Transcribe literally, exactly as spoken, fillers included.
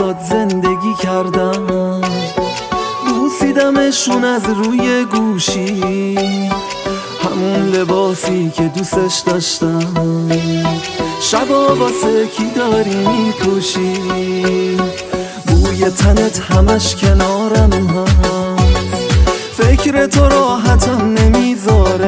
واسات زندگی کردم، بوسیدمشون از روی گوشی، همون لباسی که دوستش داشتم. شبا واسه کی داری میپوشی؟ بوی تنت همش کنارم هست، فکر تو راحتم نمیذاره.